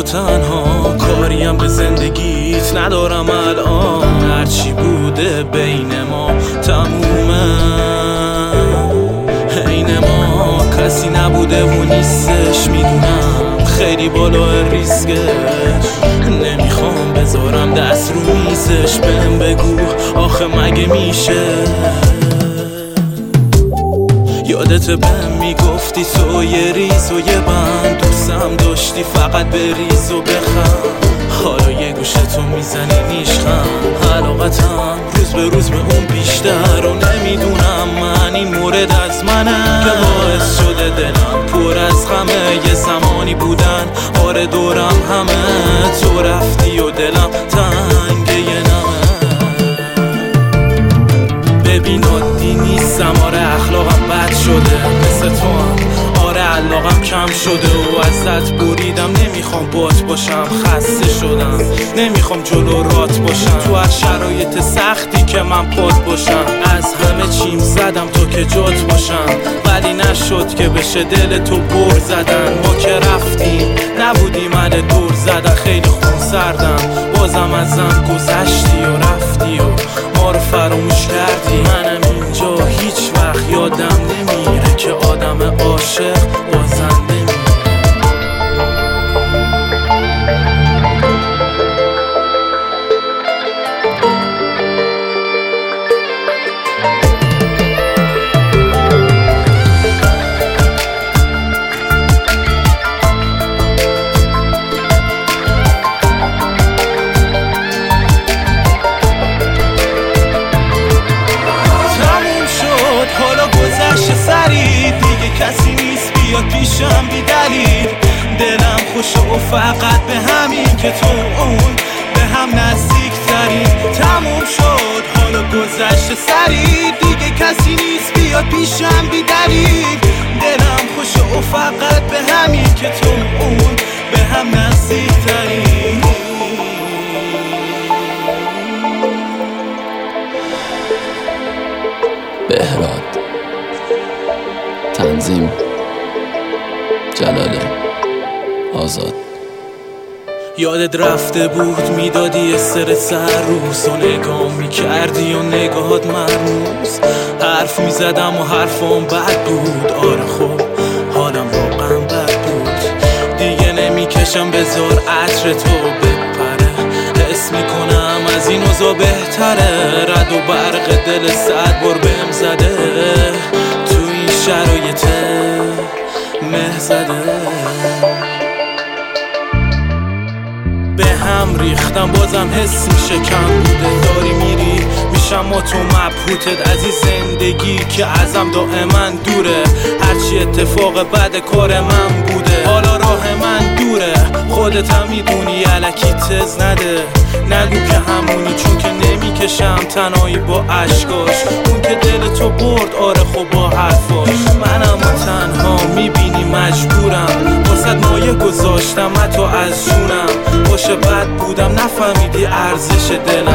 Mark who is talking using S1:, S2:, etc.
S1: و تنها، کاریم به زندگیت ندارم الان. هرچی بوده بین ما تمومه، عین ما کسی نبوده و نیستش. میدونم خیلی بالا ریسکش، نمیخوام بذارم دست رو میزش. بهم بگو آخه مگه میشه؟ یادت بهم میگفتی تو یه ریز و یه بند، دوستم داشتی فقط بریز و بخند. حالا یه گوشه تو میزنی نیشخم، علاقتم روز به روز به اون بیشتر. و نمیدونم من این مورد از منه که باعث شده دلم پر از غمه. یه زمانی بودن آره دورم همه، تو رفتی و دلم تنگه یه نمه. ببین عادی نیستم، آره اخلاقم بد شده مثل تو هم، آره علاقم کم شده و ازت بریدم. نمیخوام بات باشم، خسته شدم، نمیخوام جلو رات باشم. تو هر شرایط سختی که من پات باشم، از همه چیم زدم تو که جات باشم. ولی نشد که بشه دل تو بر زدن. ما که رفتیم نبودی من دور زدن. خیلی خون سردم بازم ازم گذشتی و رفتی و ما رو فراموش کردی. منم اینجا هیچ وقت یادم نمیره که آدم عاشق بازنده میره. کسی نیست بیاد پیشم بی دلیل. دلم خوشه و فقط به همین که تو اون به هم نزدیک ترین. تموم شد حالا گذشته سری، دیگه کسی نیست بیاد پیشم بی دلیل. دلم خوشه و فقط به همین که تو اون به هم نزدیک ترین.
S2: بهراد، تنظیم جلاله، آزاد.
S1: یادت رفته بود میدادی استرس هر روز و نگاه میکردی و نگاهات مرموز. حرف میزدم و حرفم بد بود، آره خب حالم واقعا بد بود. دیگه نمیکشم بذار عطر تو بپره، حس میکنم از این اوضاع بهتره. رد و برق دل 100 بار بهم زده، تو این شرایط مه زده. به هم ریختم بازم حس میشه کم بوده. داری میری میشم ما تو مبهوتت از این زندگی که ازم دائما دوره. هرچی اتفاق بعد کار من بوده، حالا راه من دوره. خودت هم میدونی الکی تز نده، نگو که همونی چون که نمیکشم تنهایی با عشقاش. اون که دل تو برد آره خب با حرفاش. منم تنها میبینی مجبورم، واسه مایه گذاشتم حتی از جونم. باشه بد بودم نفهمیدی ارزش دلم.